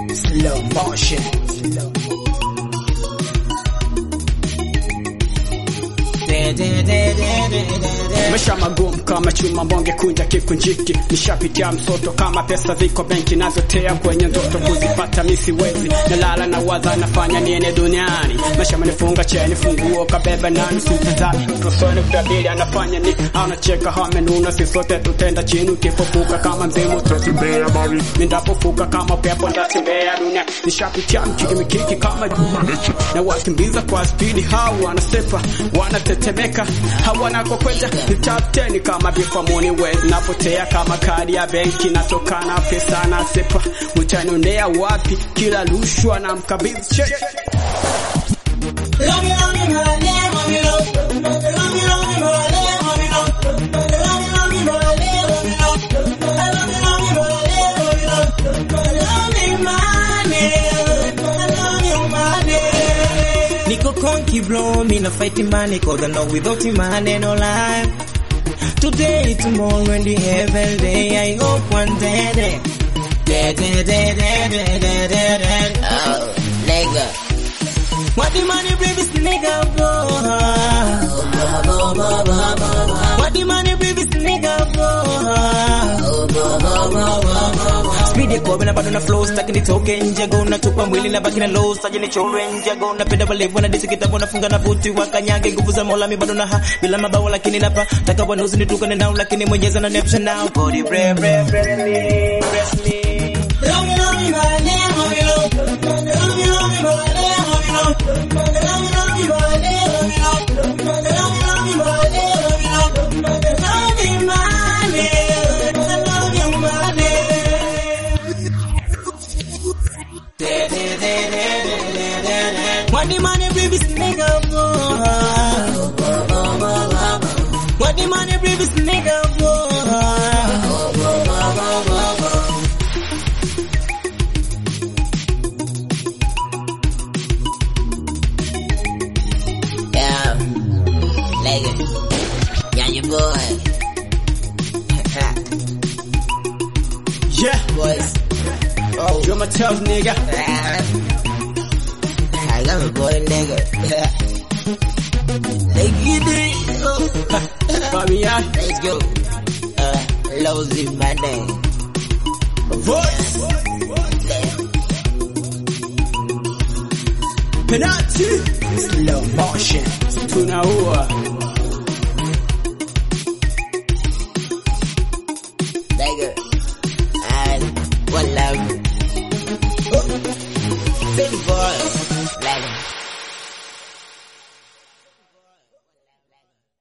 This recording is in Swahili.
Slow motion. Maisha magumu kama chuma mbonge kunja kikunjiki. Nishapitia msoto kama pesa ziko benki nazotea kwenye ndoto kuzipata misiwezi. Nalala na waza nafanya niene duniani. Maisha manifunga cheni funguo kabeba nani sitazami. Tusone kutabili anafanya ni anacheka hamenuna sisote tutenda chini ukipofuka kama mzimu tutembea bari. Nindapofuka kama pepo ndatembea dunia. Nishapitia mikiki kama juma na wakimbiza kwa speedi hao wanasepa wanatetemeka hawana kwa kwenda ni top 10 kama before money ways napotea kama kadi ya benki natoka na pesa na sepa utanionea wapi kila rushwa na mkabidhi check. Niko conky blow, me no fighting money, cause I know without him money no life. Today, tomorrow, and the heaven day, I hope one day. Oh, nigga. What the money bring this nigga for? What the money bring this nigga for? Speed it up and about on the flow, stuck in the token, jago na tupa mwili na baki na low, saje ni children, jago na peda bale wana disikita bona funga na buti wakanyage nguvu za Mola mi bado na ha bila mabawa lakini napa taka bwana usinitukane na down lakini mwenyeza na nepsha now body brave bless me love me my name love me my what the money bring this nigga for? What the money bring this nigga for? Yeah, nigga, yeah, your boy. Yeah, Boys. oh, you're my tough nigga. I love a boy, nigga. Let's get it. Fabian, Let's go. Lowe's in my name. voice. Penalty. Slow motion. Tunaua. Nigga. And one love. Baby boy.